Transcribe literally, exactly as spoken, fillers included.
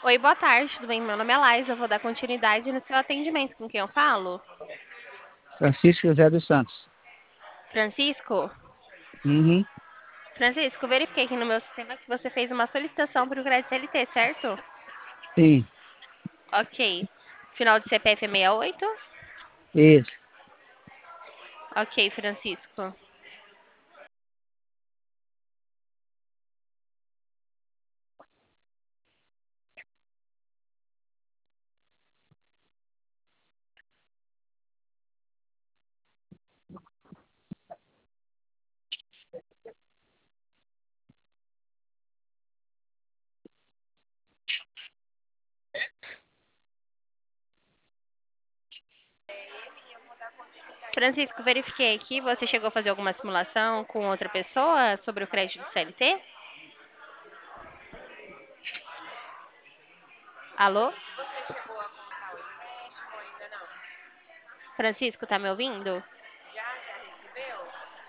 Oi, boa tarde, tudo bem? Meu nome é Laís, eu vou dar continuidade no seu atendimento. Com quem eu falo? Francisco José dos Santos. Francisco? Uhum. Francisco, verifiquei aqui no meu sistema que você fez uma solicitação para o crédito C L T, certo? Sim, Ok. Final de C P F é sessenta e oito? isso. Ok, Francisco. Francisco, verifiquei aqui, você chegou a fazer alguma simulação com outra pessoa sobre o crédito do C L T? Alô? Francisco, tá me ouvindo?